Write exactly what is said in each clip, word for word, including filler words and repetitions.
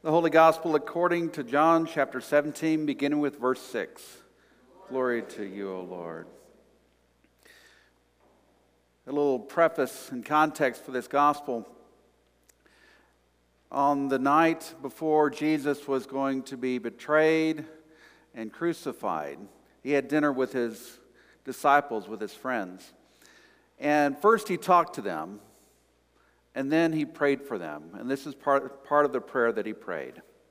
The Holy Gospel according to John chapter seventeen, beginning with verse six. Glory to you, O Lord. A little preface and context for this gospel. On the night before Jesus was going to be betrayed and crucified, he had dinner with his disciples, with his friends. And first he talked to them, and then he prayed for them. And this is part, part of the prayer that he prayed.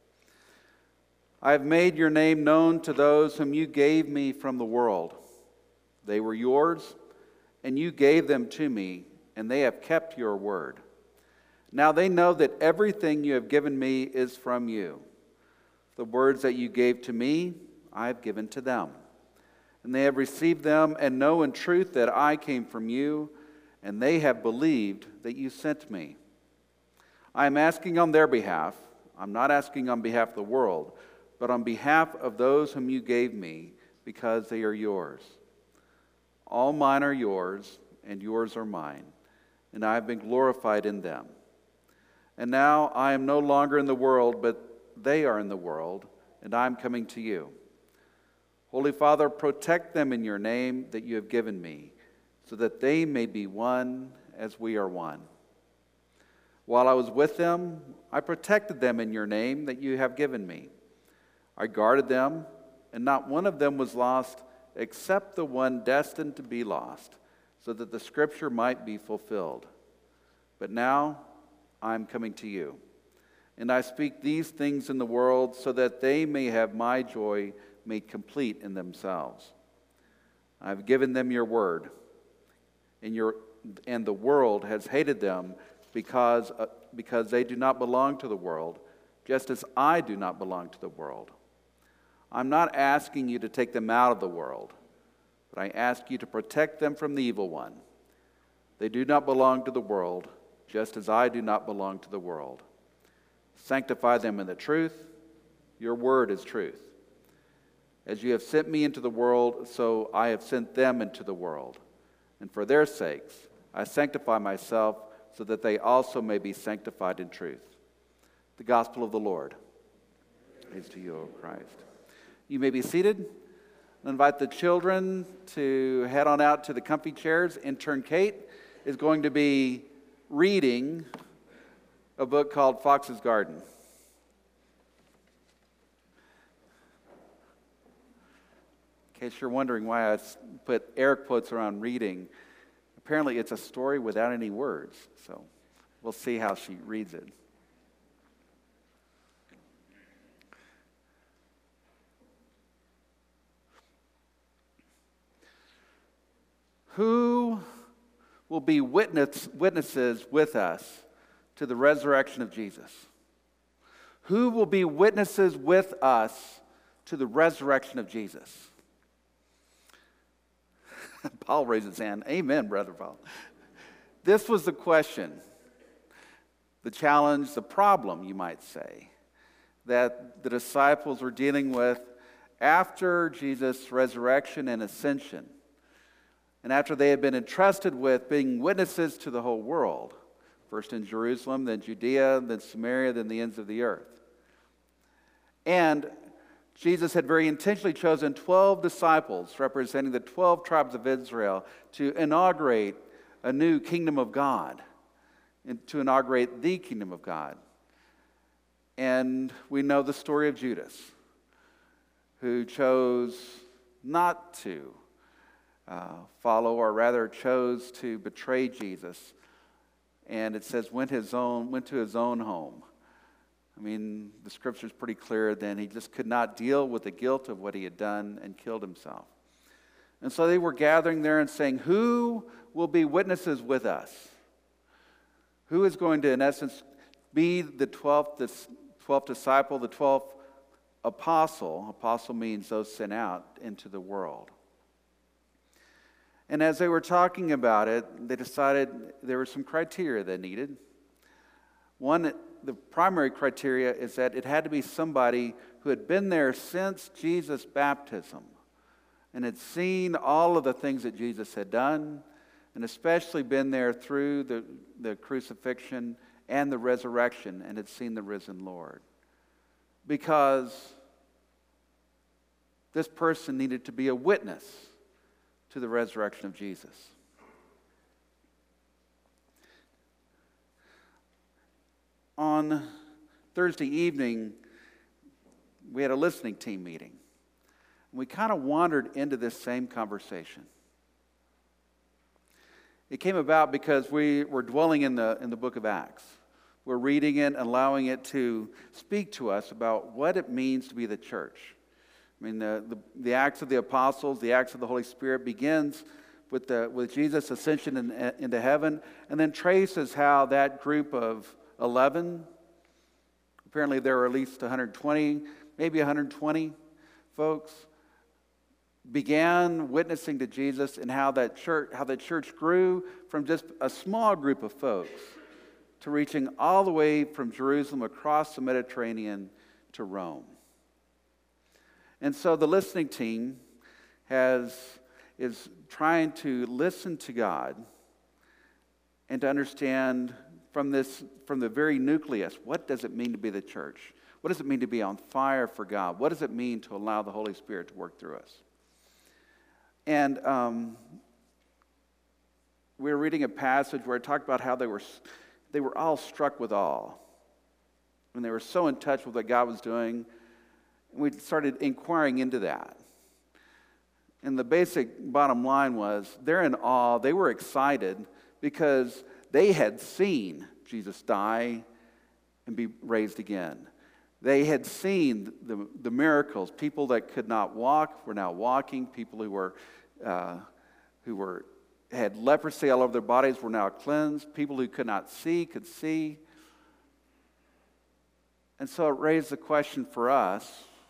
I have made your name known to those whom you gave me from the world. They were yours, and you gave them to me, and they have kept your word. Now they know that everything you have given me is from you. The words that you gave to me, I have given to them. And they have received them and know in truth that I came from you, and they have believed that you sent me. I am asking on their behalf. I'm not asking on behalf of the world, but on behalf of those whom you gave me, because they are yours. All mine are yours, and yours are mine, and I have been glorified in them. And now I am no longer in the world, but they are in the world, and I am coming to you. Holy Father, protect them in your name that you have given me, so that they may be one as we are one. While I was with them, I protected them in your name that you have given me. I guarded them, and not one of them was lost except the one destined to be lost, so that the scripture might be fulfilled. But now I am coming to you, and I speak these things in the world so that they may have my joy made complete in themselves. I have given them your word, and your and the world has hated them because uh, because they do not belong to the world, just as I do not belong to the world. I'm not asking you to take them out of the world, but I ask you to protect them from the evil one. They do not belong to the world, just as I do not belong to the world. Sanctify them in the truth. Your word is truth. As you have sent me into the world, so I have sent them into the world. And for their sakes, I sanctify myself, so that they also may be sanctified in truth. The gospel of the Lord. Praise to you, O Christ. You may be seated. I invite the children to head on out to the comfy chairs. Intern Kate is going to be reading a book called Fox's Garden. In case you're wondering why I put air quotes around reading, apparently it's a story without any words, so we'll see how she reads it. Who will be witness, witnesses with us to the resurrection of Jesus? Who will be witnesses with us to the resurrection of Jesus? Paul raised his hand. Amen, Brother Paul. This was the question, the challenge, the problem, you might say, that the disciples were dealing with after Jesus' resurrection and ascension, and after they had been entrusted with being witnesses to the whole world, first in Jerusalem, then Judea, then Samaria, then the ends of the earth. And Jesus had very intentionally chosen twelve disciples representing the twelve tribes of Israel to inaugurate a new kingdom of God, and to inaugurate the kingdom of God. And we know the story of Judas, who chose not to uh, follow, or rather chose to betray Jesus. And it says went his own went to his own home. I mean, the scripture is pretty clear then. He just could not deal with the guilt of what he had done and killed himself. And so they were gathering there and saying, who will be witnesses with us? Who is going to, in essence, be the twelfth, the twelfth disciple, the twelfth apostle? Apostle means those sent out into the world. And as they were talking about it, they decided there were some criteria they needed. One, the primary criteria is that it had to be somebody who had been there since Jesus' baptism and had seen all of the things that Jesus had done, and especially been there through the, the crucifixion and the resurrection, and had seen the risen Lord. because this person needed to be a witness to the resurrection of Jesus. On Thursday evening, we had a listening team meeting. We kind of wandered into this same conversation. It came about because we were dwelling in the, in the book of Acts. We're reading it and allowing it to speak to us about what it means to be the church. I mean, the, the, the Acts of the Apostles, the Acts of the Holy Spirit begins with, the, with Jesus' ascension in, into heaven, and then traces how that group of eleven, apparently there were at least one hundred twenty, maybe one hundred twenty folks, began witnessing to Jesus, and how that church, how the church grew from just a small group of folks to reaching all the way from Jerusalem across the Mediterranean to Rome. And so the listening team has is trying to listen to God and to understand from this, from the very nucleus, what does it mean to be the church? What does it mean to be on fire for God? What does it mean to allow the Holy Spirit to work through us? And um, we were reading a passage where it talked about how they were, they were all struck with awe. And they were so in touch with what God was doing. And we started inquiring into that. And the basic bottom line was, they're in awe, they were excited because they had seen Jesus die and be raised again. They had seen the, the miracles. People that could not walk were now walking. People who were uh, who were had leprosy all over their bodies were now cleansed. People who could not see could see. And so it raised the question for us,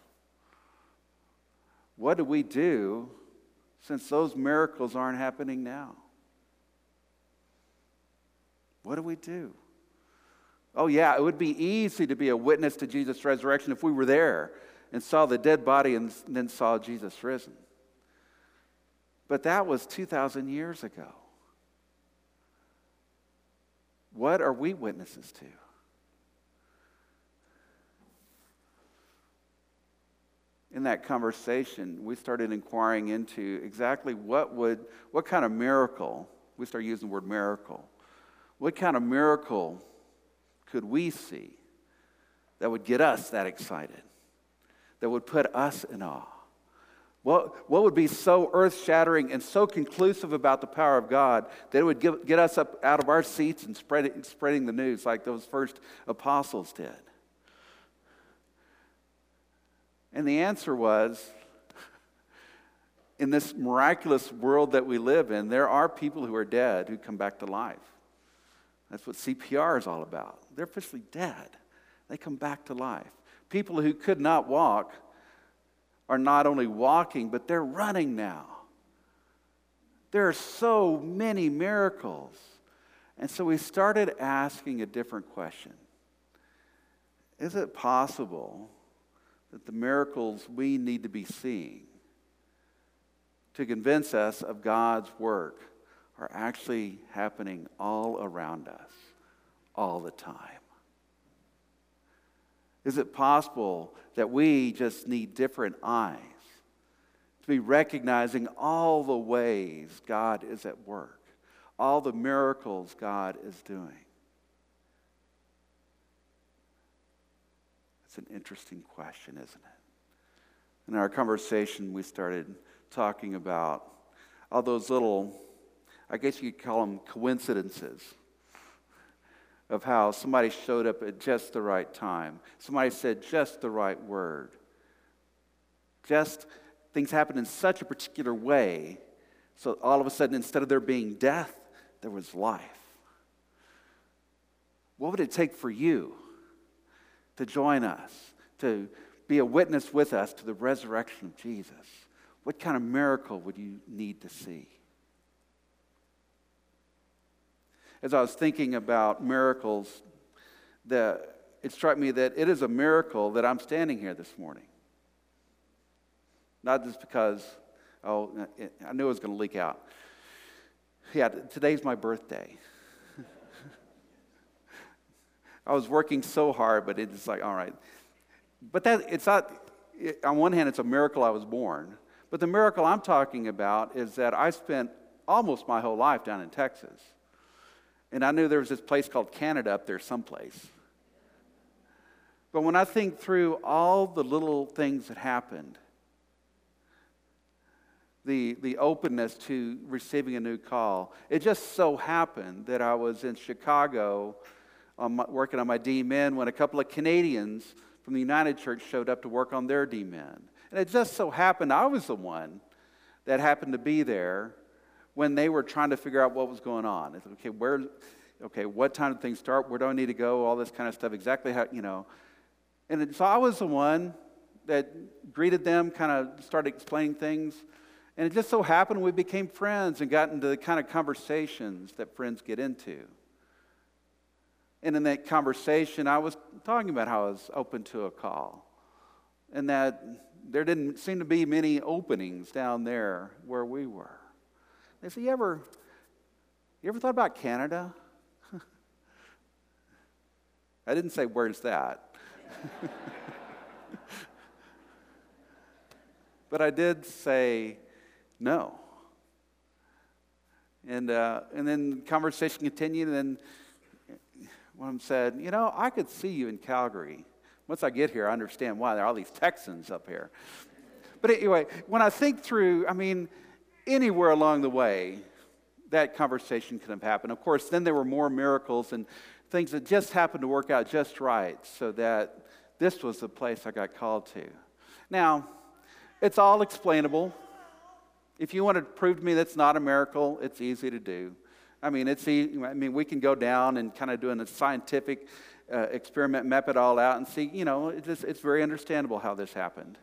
what do we do since those miracles aren't happening now? What do we do? Oh yeah, it would be easy to be a witness to Jesus' resurrection if we were there and saw the dead body and then saw Jesus risen. But that was two thousand years ago. What are we witnesses to? In that conversation, we started inquiring into exactly what would, what kind of miracle, we started using the word miracle, what kind of miracle could we see that would get us that excited, that would put us in awe? What, what would be so earth-shattering and so conclusive about the power of God that it would give, get us up out of our seats and spread it, spreading the news like those first apostles did? And the answer was, in this miraculous world that we live in, there are people who are dead who come back to life. That's what C P R is all about. They're officially dead. They come back to life. People who could not walk are not only walking, but they're running now. There are so many miracles. And so we started asking a different question. Is it possible that the miracles we need to be seeing to convince us of God's work are actually happening all around us, all the time? Is it possible that we just need different eyes to be recognizing all the ways God is at work, all the miracles God is doing? It's an interesting question, isn't it? In our conversation, we started talking about all those little, I guess you could call them coincidences, of how somebody showed up at just the right time. Somebody said just the right word. Just things happened in such a particular way, so all of a sudden, instead of there being death, there was life. What would it take for you to join us, to be a witness with us to the resurrection of Jesus? What kind of miracle would you need to see? As I was thinking about miracles, the, it struck me that it is a miracle that I'm standing here this morning. Not just because, oh, I knew it was going to leak out. Yeah, today's my birthday. I was working so hard, but it's like, all right, But that it's not, it, on one hand, it's a miracle I was born. But the miracle I'm talking about is that I spent almost my whole life down in Texas. And I knew there was this place called Canada up there someplace. But when I think through all the little things that happened, the, the openness to receiving a new call, it just so happened that I was in Chicago on my, working on my D Min when a couple of Canadians from the United Church showed up to work on their D Min. And it just so happened I was the one that happened to be there when they were trying to figure out what was going on. It's, okay, where, okay, what time did things start? Where do I need to go? All this kind of stuff. Exactly how, you know. And it, so I was the one that greeted them, kind of started explaining things. And it just so happened we became friends and got into the kind of conversations that friends get into. And in that conversation, I was talking about how I was open to a call. And that there didn't seem to be many openings down there where we were. They said, you ever, you ever thought about Canada? I didn't say, where's that? But I did say, no. And uh, and then conversation continued, and then one of them said, you know, I could see you in Calgary. Once I get here, I understand why there are all these Texans up here. But anyway, when I think through, I mean, anywhere along the way, that conversation could have happened. Of course, then there were more miracles and things that just happened to work out just right so that this was the place I got called to. Now, it's all explainable. If you want to prove to me that's not a miracle, it's easy to do. I mean, it's easy. I mean, we can go down and kind of do a scientific uh, experiment, map it all out, and see, you know, it's, just, it's very understandable how this happened.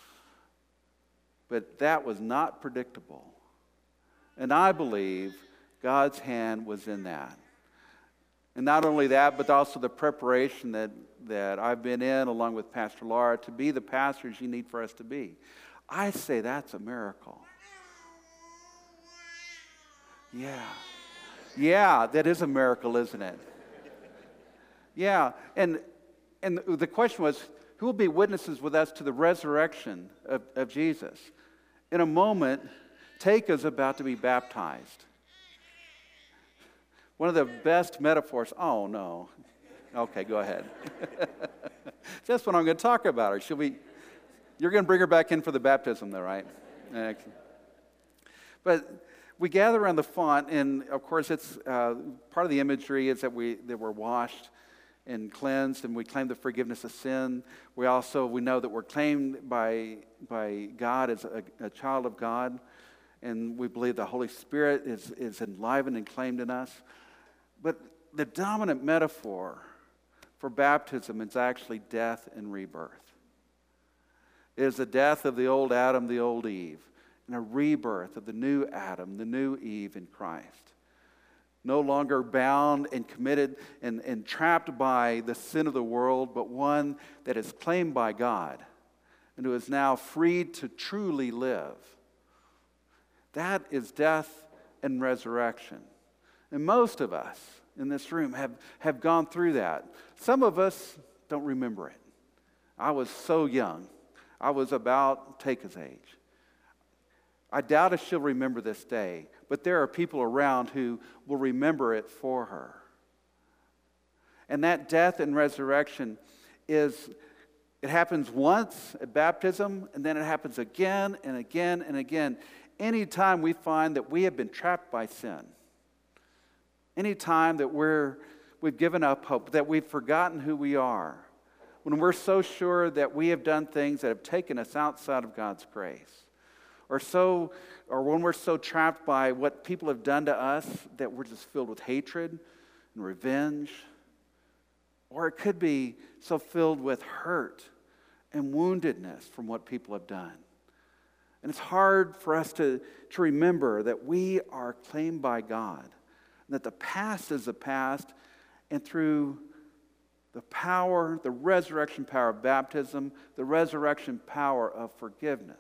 But that was not predictable. And I believe God's hand was in that. And not only that, but also the preparation that, that I've been in, along with Pastor Laura, to be the pastors you need for us to be. I say that's a miracle. Yeah. Yeah, that is a miracle, isn't it? Yeah, and and the question was, who will be witnesses with us to the resurrection of, of Jesus? In a moment, Taika's about to be baptized. One of the best metaphors. Oh, no. Okay, go ahead. That's what I'm going to talk about her. She'll be, you're going to bring her back in for the baptism, though, right? But we gather around the font, and of course, it's uh, part of the imagery is that we that we're washed and cleansed, and we claim the forgiveness of sin. We also we know that we're claimed by by God as a, a child of God, and we believe the Holy Spirit is is enlivened and claimed in us. But the dominant metaphor for baptism is actually death and rebirth. It is the death of the old Adam, the old Eve, and a rebirth of the new Adam, the new Eve in Christ. No longer bound and committed and, and trapped by the sin of the world, but one that is claimed by God and who is now freed to truly live. That is death and resurrection. And most of us in this room have, have gone through that. Some of us don't remember it. I was so young. I was about Taika's age. I doubt if she'll remember this day, but there are people around who will remember it for her. And that death and resurrection is, it happens once at baptism, and then it happens again and again and again. Anytime we find that we have been trapped by sin, anytime that we're, we've given up hope, that we've forgotten who we are, when we're so sure that we have done things that have taken us outside of God's grace, or so, or when we're so trapped by what people have done to us that we're just filled with hatred and revenge, or it could be so filled with hurt and woundedness from what people have done. And it's hard for us to, to remember that we are claimed by God, and that the past is the past, and through the power, the resurrection power of baptism, the resurrection power of forgiveness,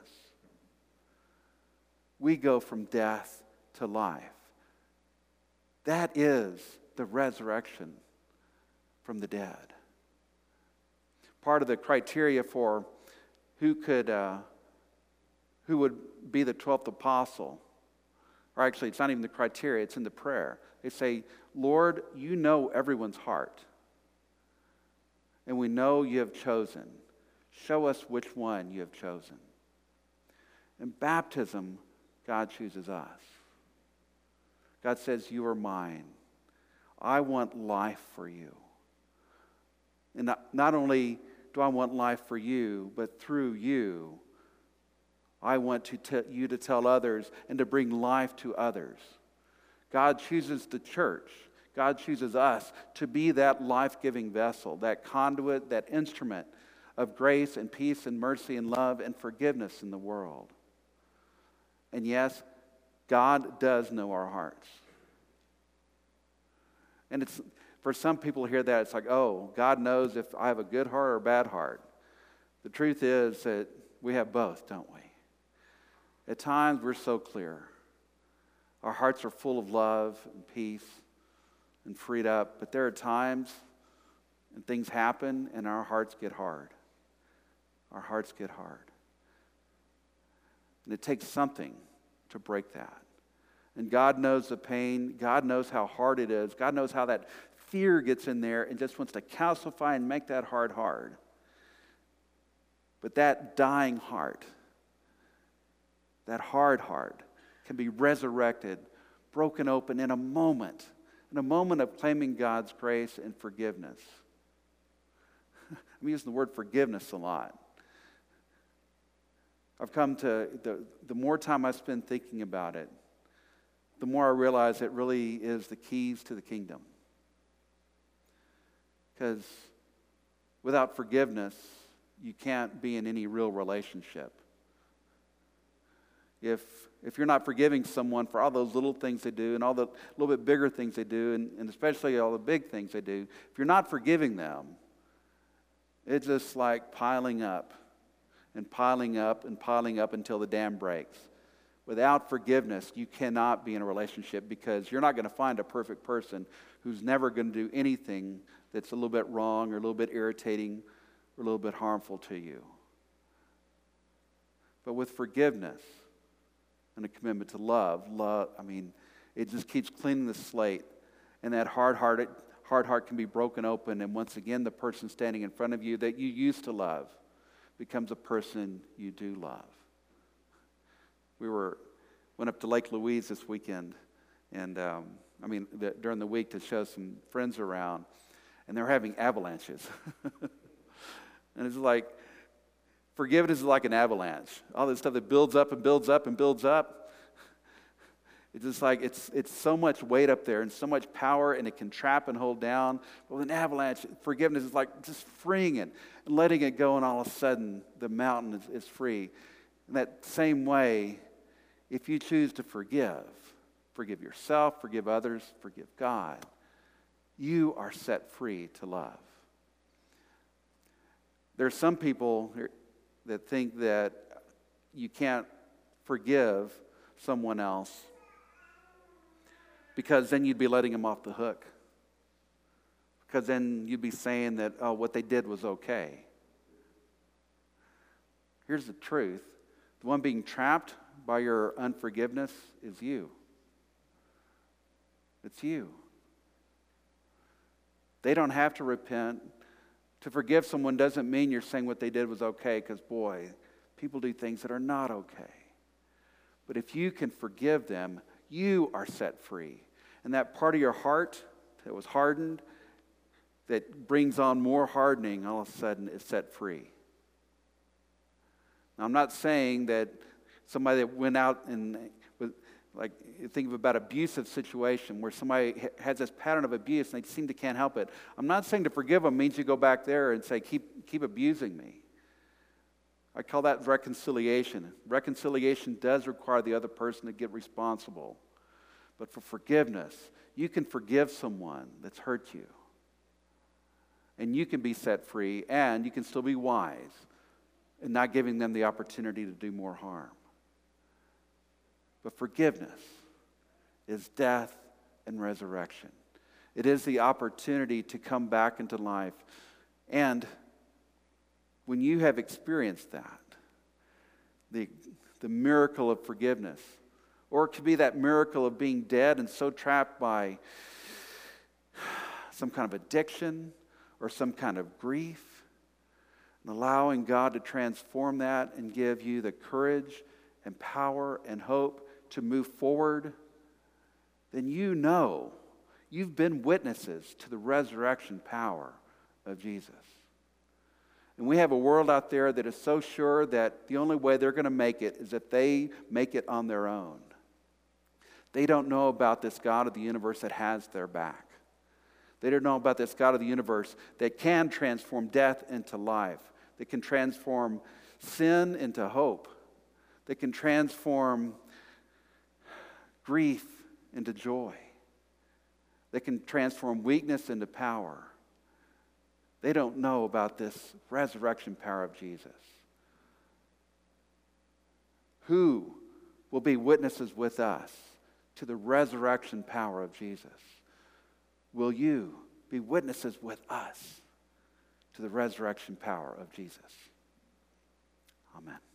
we go from death to life. That is the resurrection from the dead. part of the criteria for who could, uh, who would be the twelfth apostle. Or actually, it's not even the criteria, it's in the prayer. They say, Lord, you know everyone's heart. And we know you have chosen. Show us which one you have chosen. In baptism, God chooses us. God says, you are mine. I want life for you. And not, not only do I want life for you, but through you, I want to te- you to tell others and to bring life to others. God chooses the church. God chooses us to be that life-giving vessel, that conduit, that instrument of grace and peace and mercy and love and forgiveness in the world. And yes, God does know our hearts. And it's for some people hear that, it's like, oh, God knows if I have a good heart or a bad heart. The truth is that we have both, don't we? At times, we're so clear. Our hearts are full of love and peace and freed up. But there are times and things happen and our hearts get hard. Our hearts get hard. And it takes something to break that. And God knows the pain. God knows how hard it is. God knows how that fear gets in there and just wants to calcify and make that heart hard. But that dying heart, that hard heart, can be resurrected, broken open in a moment, in a moment of claiming God's grace and forgiveness. I'm using the word forgiveness a lot. I've come to, the, the more time I spend thinking about it, the more I realize it really is the keys to the kingdom. Because without forgiveness, you can't be in any real relationship. If if you're not forgiving someone for all those little things they do and all the little bit bigger things they do, and, and especially all the big things they do, if you're not forgiving them, it's just like piling up and piling up and piling up until the dam breaks. Without forgiveness, you cannot be in a relationship because you're not going to find a perfect person who's never going to do anything that's a little bit wrong or a little bit irritating or a little bit harmful to you. But with forgiveness and a commitment to love, love, I mean, it just keeps cleaning the slate. And that hard-hearted, hard heart can be broken open. And once again, the person standing in front of you that you used to love becomes a person you do love. We were went up to Lake Louise this weekend, and um, I mean the, during the week to show some friends around, and they were having avalanches. And it's like, forgiveness is like an avalanche. All this stuff that builds up and builds up and builds up. It's just like it's it's so much weight up there and so much power, and it can trap and hold down. But with an avalanche, forgiveness is like just freeing it and letting it go, and all of a sudden the mountain is, is free. In that same way, if you choose to forgive, forgive yourself, forgive others, forgive God, you are set free to love. There are some people that think that you can't forgive someone else because then you'd be letting them off the hook. Because then you'd be saying that, oh, what they did was okay. Here's the truth. The one being trapped by your unforgiveness is you. It's you. They don't have to repent. To forgive someone doesn't mean you're saying what they did was okay, because, boy, people do things that are not okay. But if you can forgive them, you are set free. And that part of your heart that was hardened, that brings on more hardening, all of a sudden is set free. Now, I'm not saying that somebody that went out and, with, like, think of about abusive situation where somebody has this pattern of abuse and they seem to can't help it. I'm not saying to forgive them means you go back there and say, keep, keep abusing me. I call that reconciliation. Reconciliation does require the other person to get responsible. But for forgiveness, you can forgive someone that's hurt you. And you can be set free, and you can still be wise in not giving them the opportunity to do more harm. But forgiveness is death and resurrection. It is the opportunity to come back into life. And when you have experienced that, the, the miracle of forgiveness, or it could be that miracle of being dead and so trapped by some kind of addiction or some kind of grief, and allowing God to transform that and give you the courage and power and hope to move forward, then you know you've been witnesses to the resurrection power of Jesus. And we have a world out there that is so sure that the only way they're going to make it is if they make it on their own. They don't know about this God of the universe that has their back. They don't know about this God of the universe that can transform death into life, that can transform sin into hope, that can transform grief into joy, that can transform weakness into power. They don't know about this resurrection power of Jesus. Who will be witnesses with us to the resurrection power of Jesus? Will you be witnesses with us to the resurrection power of Jesus? Amen.